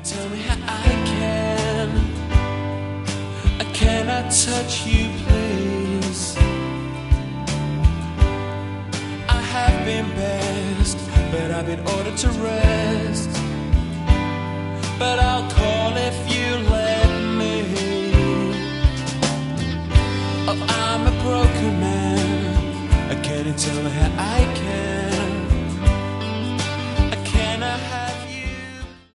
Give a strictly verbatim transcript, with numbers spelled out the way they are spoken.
Tell me how I can. I cannot touch you, please. I have been best, but I've been ordered to rest. But I'll call if you let me. Oh, I'm a broken man. Can you tell me how I